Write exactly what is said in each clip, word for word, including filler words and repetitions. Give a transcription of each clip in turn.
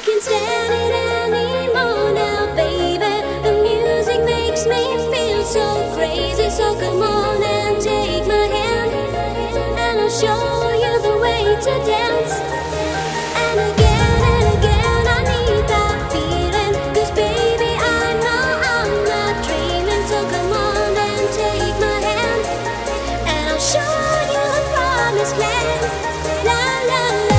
can't stand it anymore now, baby. The music makes me feel so crazy. So come on and take my hand, and I'll show you the way to dance. And again and again I need that feeling, 'cause baby I know I'm not dreaming. So come on and take my hand, and I'll show you the promised land. La la la.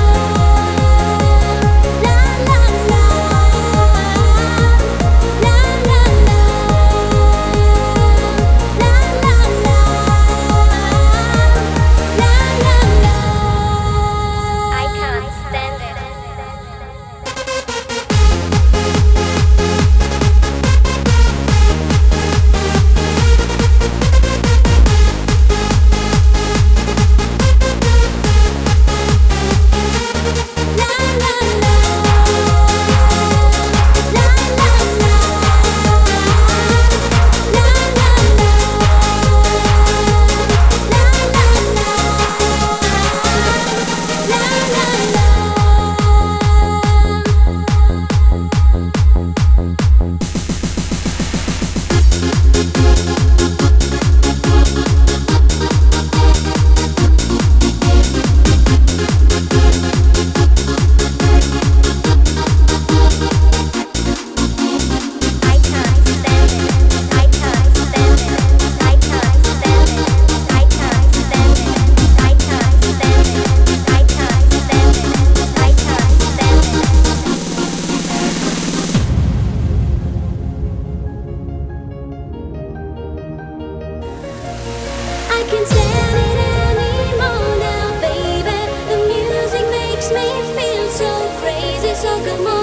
I can't stand it anymore now, baby. The music makes me feel so crazy. So come on.